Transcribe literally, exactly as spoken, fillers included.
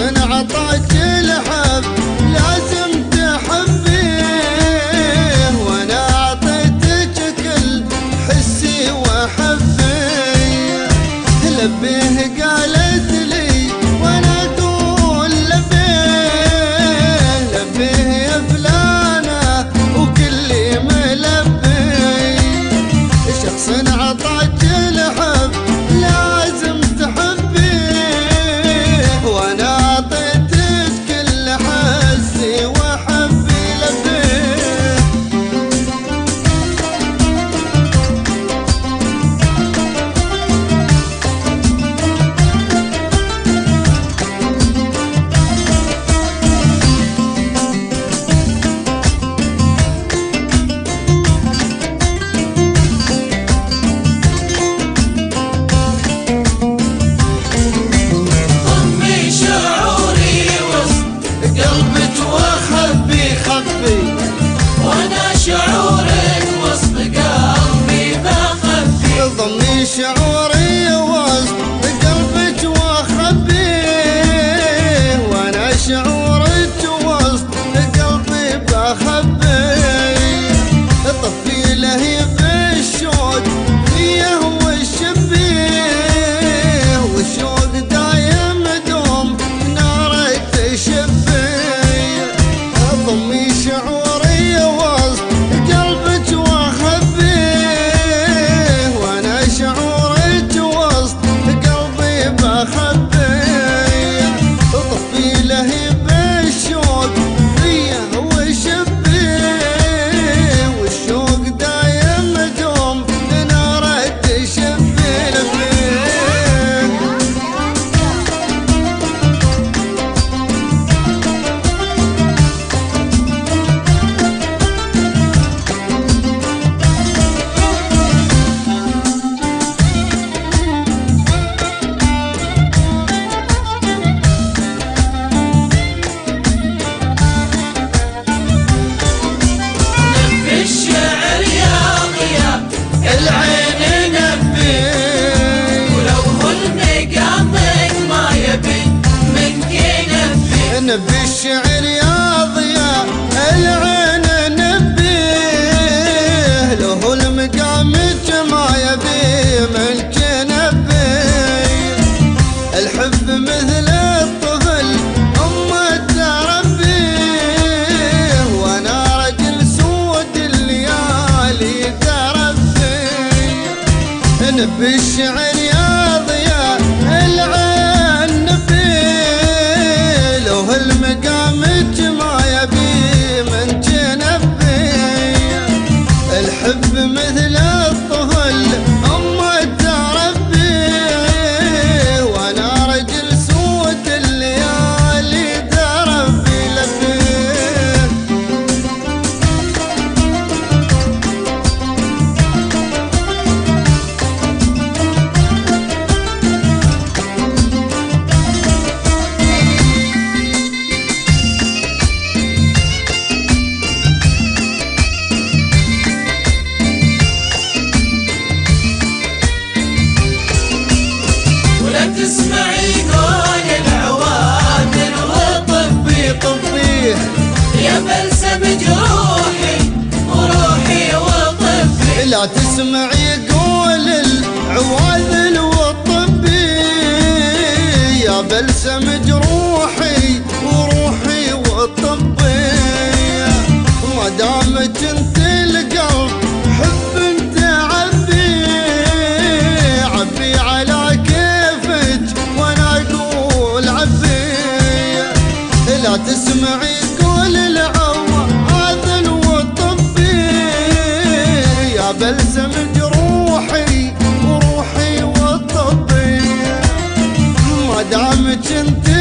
عطاك الحب لازم تحبيه، وانا اعطيتك كل حسي وحبيه. لبيه قالت لي وانا اقول لبيه، لبيه يا فلانه وكلي ملبيه. شخص عطاك الحب لازم تحبيه، وانا اعطيتك كل حسي وحبي لبيه. وانا شعورك وسط قلبي بخبي، ضمي شعوري وسط قلبك واخبيه، وانا شعورك وسط قلبي بخبيه. طفي لهيب الشوق فيه والشبيه، والشوق دايم دوم نار تشبيه. ضمي شعوري وسط قلبك واخبيه، وانا شعورك وسط قلبي بخبيه. طفي لهيب الشوق فيه وشبيه، والشوق دايم دوم نار تشبيه فيه. الشعر يا ضياء العين نبي، ولو هالمقامك ما يبي منك ينفي. نبي الشعر يا ضياء العين نبي، لو المقامك ما يبي منك نبي. الحب مثل الطفل أمه تربيه، وانا رجل سود الليالي تربيه. نبي الشعر يا ضياء العين نبي، لو هالمقامك ما يبي من جنبي. الحب مثل الطفل أمه تربيه، وانا رجل سود الليالي تربي لبيه. ولا تسمعي قول العوادل وطبي طفيه يا بلسم جروحي وروحي وطبي. لا تسمعي قول العواذل والطبي، يا بلسم جروحي وروحي وطبي. ما دامك انت القلب حب انت عبي، عبي على كيفك وانا اقول عبي. لا تسمعي قول العواذل والطبي، يا بلسم جروحي وروحي والطبي. ما دامك انت